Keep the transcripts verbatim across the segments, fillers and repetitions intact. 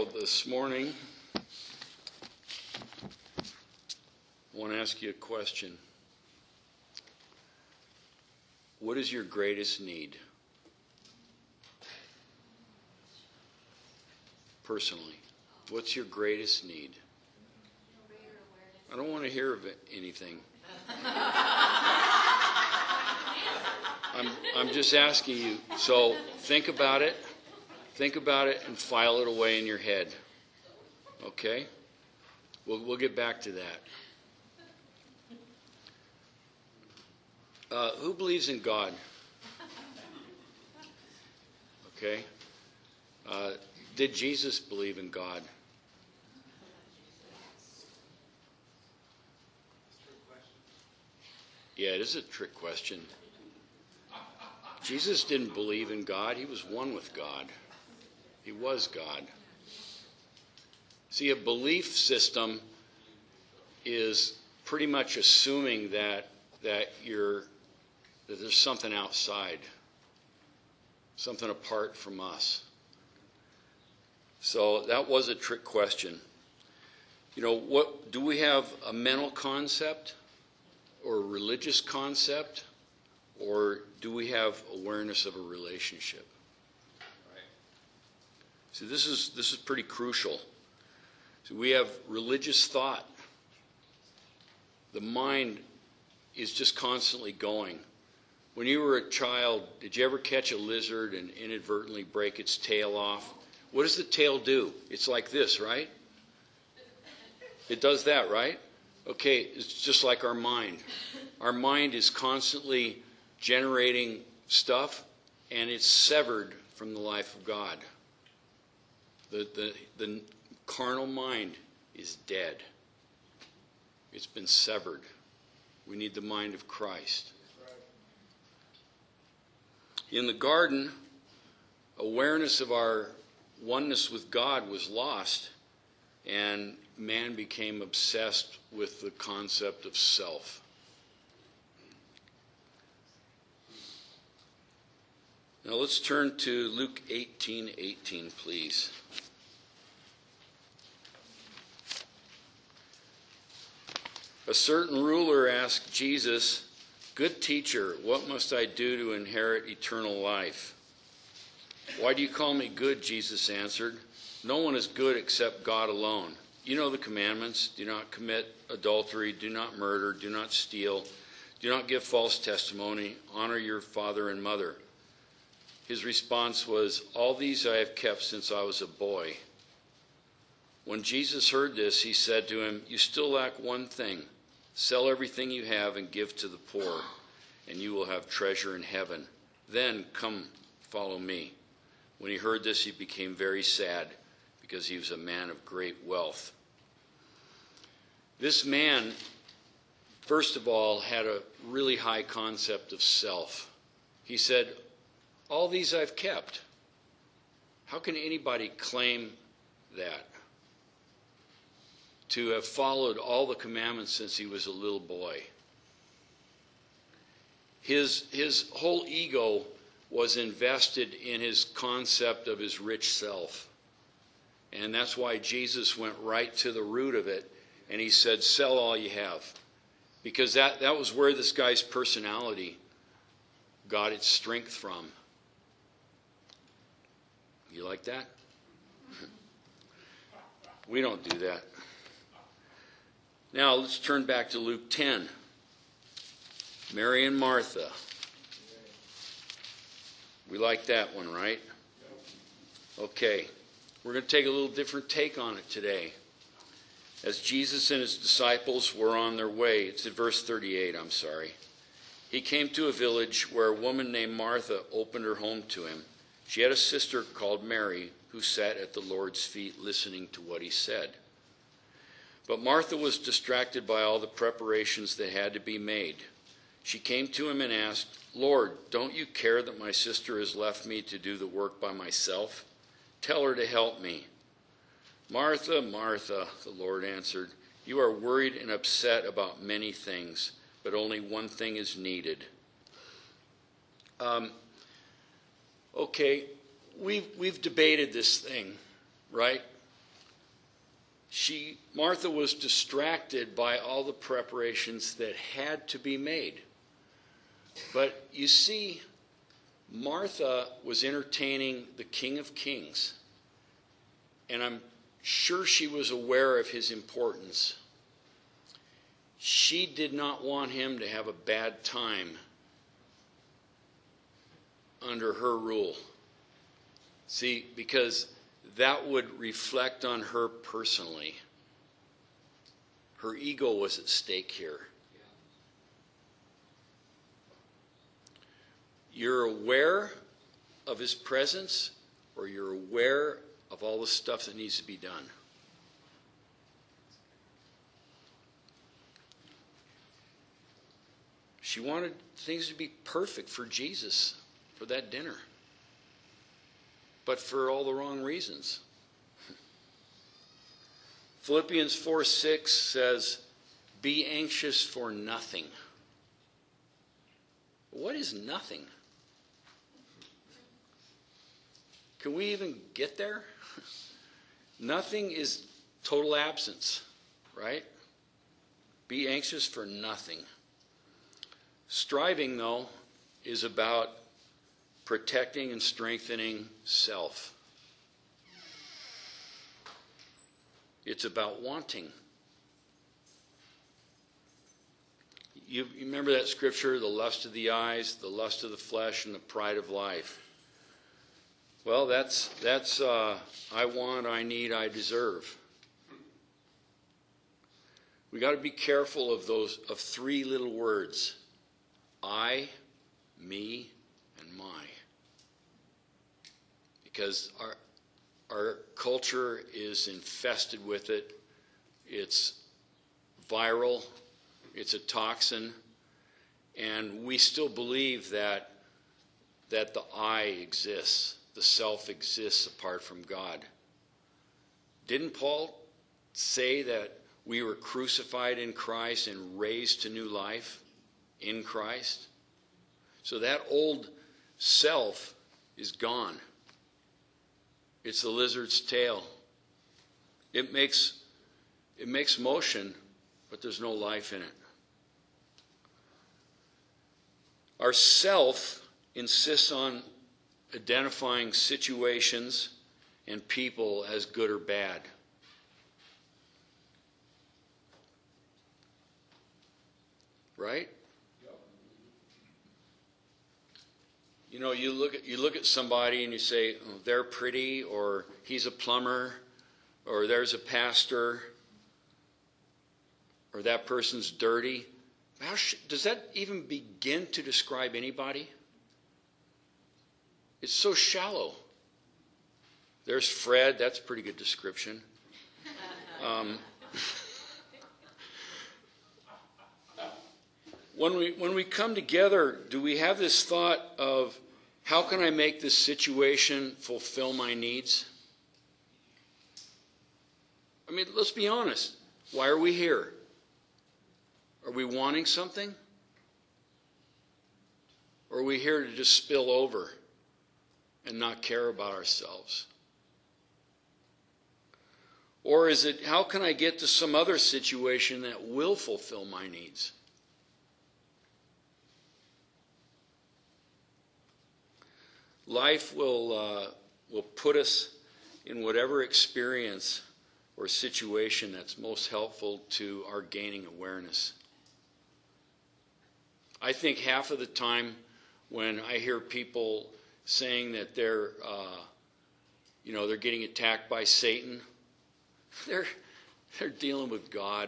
So this morning, I want to ask you a question. What is your greatest need? Personally, what's your greatest need? I don't want to hear of it, anything. I'm, I'm just asking you. So think about it. Think about it and file it away in your head. Okay? We'll, we'll get back to that. Uh, who believes in God? Okay. Uh, did Jesus believe in God? Yeah, it is a trick question. Jesus didn't believe in God. He was one with God. He was God. See, a belief system is pretty much assuming that that you're that there's something outside, something apart from us. So that was a trick question. You know, what do we have a mental concept or a religious concept, or do we have awareness of a relationship? See, this is this is pretty crucial. So we have religious thought. The mind is just constantly going. When you were a child, did you ever catch a lizard and inadvertently break its tail off? What does the tail do? It's like this, right? It does that, right? Okay, it's just like our mind. Our mind is constantly generating stuff, and it's severed from the life of God. The, the, the carnal mind is dead. It's been severed. We need the mind of Christ. In the garden, awareness of our oneness with God was lost, and man became obsessed with the concept of self. Now let's turn to Luke eighteen eighteen, please. A certain ruler asked Jesus, "Good teacher, what must I do to inherit eternal life?" "Why do you call me good?" Jesus answered. "No one is good except God alone. You know the commandments. Do not commit adultery. Do not murder. Do not steal. Do not give false testimony. Honor your father and mother." His response was, "All these I have kept since I was a boy." When Jesus heard this, he said to him, "You still lack one thing. Sell everything you have and give to the poor, and you will have treasure in heaven. Then come, follow me." When he heard this, he became very sad, because he was a man of great wealth. This man, first of all, had a really high concept of self. He said, "All these I've kept." How can anybody claim that? To have followed all the commandments since he was a little boy. His, his whole ego was invested in his concept of his rich self. And that's why Jesus went right to the root of it, and he said, "Sell all you have." Because that, that was where this guy's personality got its strength from. You like that? We don't do that. Now let's turn back to Luke ten. Mary and Martha. We like that one, right? Okay. We're going to take a little different take on it today. As Jesus and his disciples were on their way, it's in verse thirty-eight, I'm sorry. He came to a village where a woman named Martha opened her home to him. She had a sister called Mary who sat at the Lord's feet listening to what he said. But Martha was distracted by all the preparations that had to be made. She came to him and asked, "Lord, don't you care that my sister has left me to do the work by myself? Tell her to help me." "Martha, Martha," the Lord answered, "you are worried and upset about many things, but only one thing is needed." Um, okay, we've, we've debated this thing, right? she, Martha was distracted by all the preparations that had to be made. But you see, Martha was entertaining the King of Kings, and I'm sure she was aware of his importance. She did not want him to have a bad time under her rule. See, because that would reflect on her personally. Her ego was at stake here. You're aware of his presence, or you're aware of all the stuff that needs to be done. She wanted things to be perfect for Jesus, for that dinner, but for all the wrong reasons. Philippians four six says, be anxious for nothing. What is nothing? Can we even get there? Nothing is total absence, right? Be anxious for nothing. Striving, though, is about protecting and strengthening self. It's about wanting. You, you remember that scripture, the lust of the eyes, the lust of the flesh, and the pride of life. Well, that's, that's uh, I want, I need, I deserve. We got to be careful of those, of three little words. I, me, and my. Because our, our culture is infested with it. It's viral. It's a toxin. And we still believe that, that the I exists. The self exists apart from God. Didn't Paul say that we were crucified in Christ and raised to new life in Christ? So that old self is gone. It's the lizard's tail. It makes, it makes motion, but there's no life in it. Our self insists on identifying situations and people as good or bad. Right? You know, you look at you look at somebody and you say, oh, they're pretty, or he's a plumber, or there's a pastor, or that person's dirty. How sh- does that even begin to describe anybody? It's so shallow. There's Fred. That's a pretty good description. Um, when we when we come together, do we have this thought of how can I make this situation fulfill my needs? I mean, let's be honest. Why are we here? Are we wanting something? Or are we here to just spill over and not care about ourselves? Or is it, how can I get to some other situation that will fulfill my needs? Life will uh, will put us in whatever experience or situation that's most helpful to our gaining awareness. I think half of the time when I hear people saying that they're, uh, you know, they're getting attacked by Satan, they're they're dealing with God.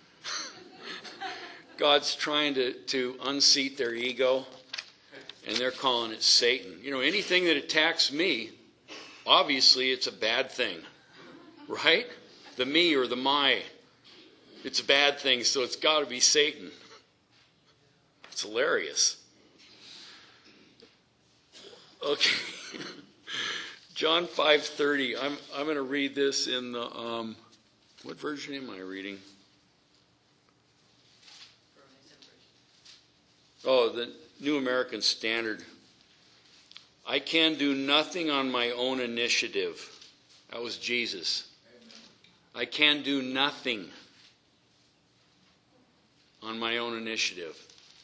God's trying to, to unseat their ego, and they're calling it Satan. You know, anything that attacks me, obviously it's a bad thing, right? The me or the my, it's a bad thing, so it's got to be Satan. It's hilarious. Okay, John five thirty. I'm I'm going to read this in the um, what version am I reading? Oh, the New American Standard. I can do nothing on my own initiative. That was Jesus. I can do nothing on my own initiative.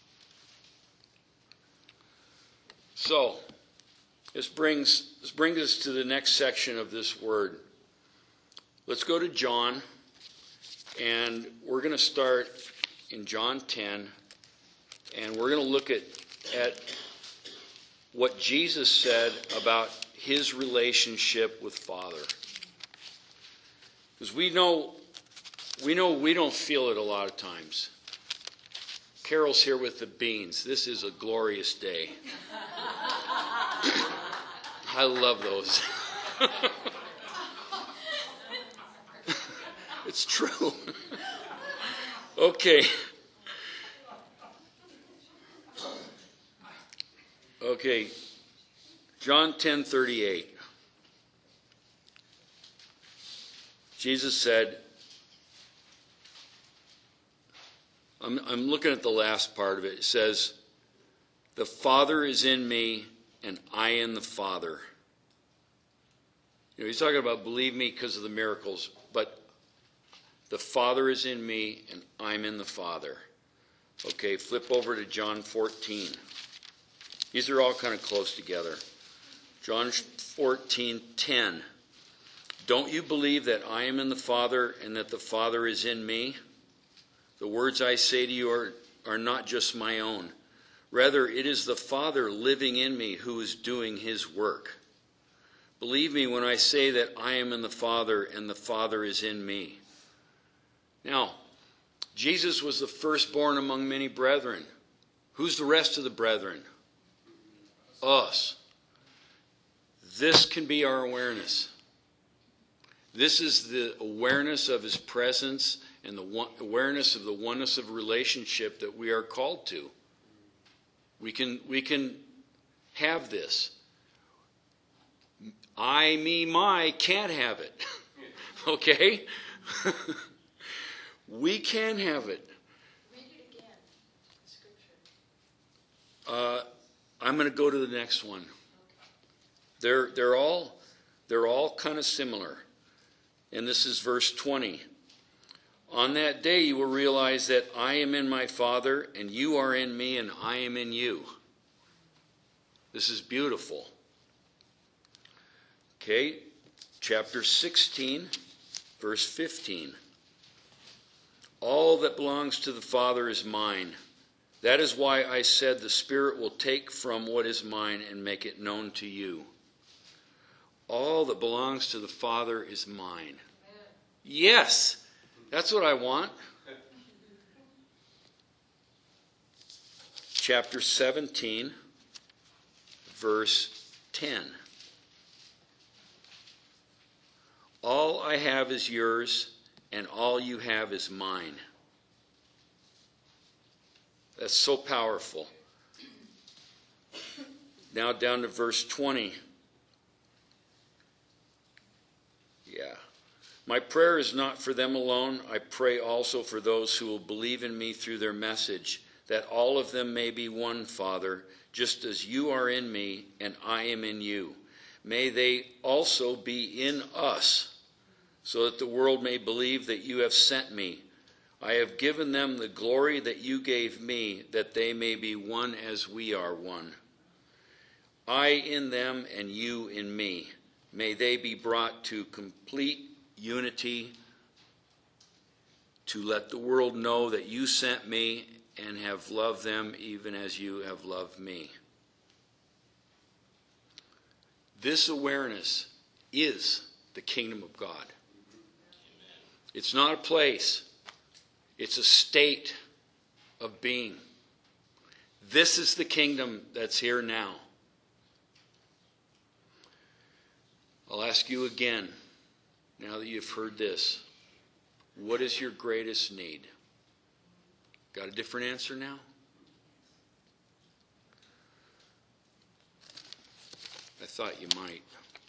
So, this brings, this brings us to the next section of this word. Let's go to John, and we're going to start in John ten, and we're going to look at, at what Jesus said about his relationship with Father. Because we know, we know we don't feel it a lot of times. Carol's here with the beans. This is a glorious day. I love those. It's true. Okay. Okay. John ten thirty-eight. Jesus said, I'm, I'm looking at the last part of it. It says, the Father is in me and I in the Father. You know, he's talking about believe me because of the miracles, but the Father is in me and I'm in the Father. Okay, flip over to John fourteen. These are all kind of close together. John fourteen ten. Don't you believe that I am in the Father and that the Father is in me? The words I say to you are, are not just my own. Rather, it is the Father living in me who is doing his work. Believe me when I say that I am in the Father and the Father is in me. Now, Jesus was the firstborn among many brethren. Who's the rest of the brethren? Us. This can be our awareness. This is the awareness of his presence and the one, awareness of the oneness of relationship that we are called to. We can, we can have this. I, me, my can't have it. Okay? We can have it. Read it again, the scripture. Uh, I'm going to go to the next one. They're, they're all, they're all kind of similar. And this is verse twenty. On that day you will realize that I am in my Father, and you are in me, and I am in you. This is beautiful. Okay, chapter sixteen, verse fifteen. All that belongs to the Father is mine. That is why I said the Spirit will take from what is mine and make it known to you. All that belongs to the Father is mine. Yes, that's what I want. Chapter seventeen, verse ten. All I have is yours, and all you have is mine. That's so powerful. Now down to verse twenty. Yeah. My prayer is not for them alone. I pray also for those who will believe in me through their message, that all of them may be one, Father, just as you are in me and I am in you. May they also be in us, so that the world may believe that you have sent me. I have given them the glory that you gave me, that they may be one as we are one. I in them and you in me. May they be brought to complete unity, to let the world know that you sent me and have loved them even as you have loved me. This awareness is the kingdom of God. It's not a place. It's a state of being. This is the kingdom that's here now. I'll ask you again, now that you've heard this, what is your greatest need? Got a different answer now? I thought you might.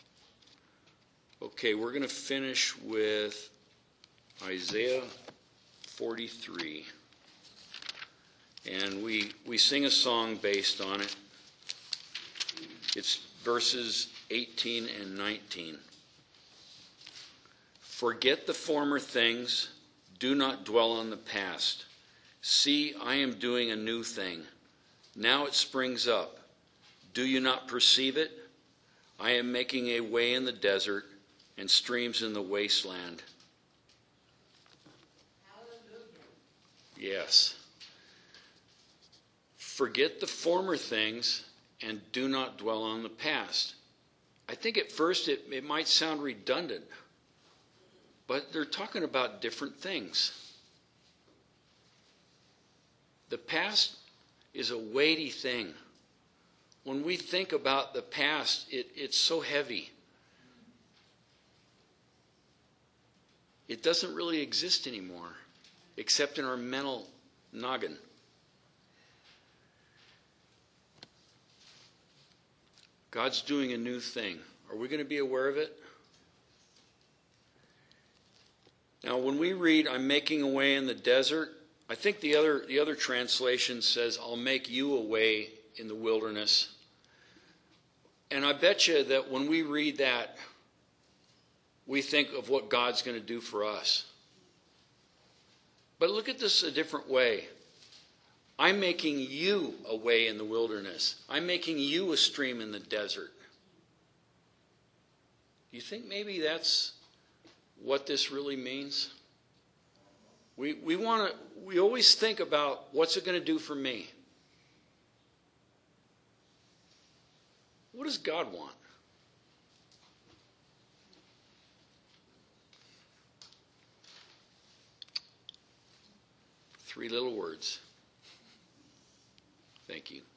Okay, we're going to finish with Isaiah forty-three. And we, we sing a song based on it. It's verses eighteen and nineteen. Forget the former things. Do not dwell on the past. See, I am doing a new thing. Now it springs up. Do you not perceive it? I am making a way in the desert and streams in the wasteland. Yes. Forget the former things and do not dwell on the past. I think at first it, it might sound redundant, but they're talking about different things. The past is a weighty thing. When we think about the past, it, it's so heavy. It doesn't really exist anymore, except in our mental noggin. God's doing a new thing. Are we going to be aware of it? Now, when we read, I'm making a way in the desert, I think the other, the other translation says, I'll make you a way in the wilderness. And I bet you that when we read that, we think of what God's going to do for us. But look at this a different way. I'm making you a way in the wilderness. I'm making you a stream in the desert. Do you think maybe that's what this really means? We we want to we always think about what's it going to do for me? What does God want? Three little words. Thank you.